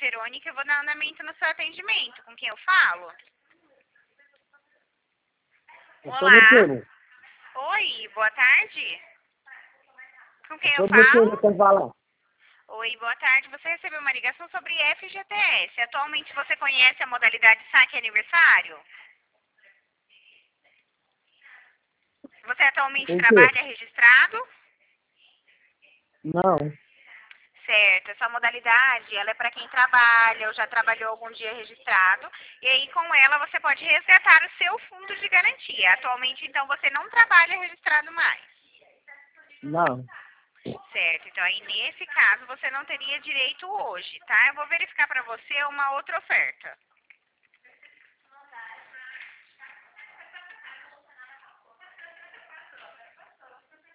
Verônica, eu vou dar andamento no seu atendimento. Com quem eu falo? Olá. Oi, boa tarde. Com quem eu falo? Oi, boa tarde. Você recebeu uma ligação sobre FGTS. Atualmente você conhece a modalidade saque aniversário? Você atualmente trabalha registrado? Não. Certo, essa modalidade, ela é para quem trabalha ou já trabalhou algum dia registrado, e aí com ela você pode resgatar o seu fundo de garantia. Atualmente, então, você não trabalha registrado mais. Não. Certo, então aí nesse caso você não teria direito hoje, tá? Eu vou verificar para você uma outra oferta.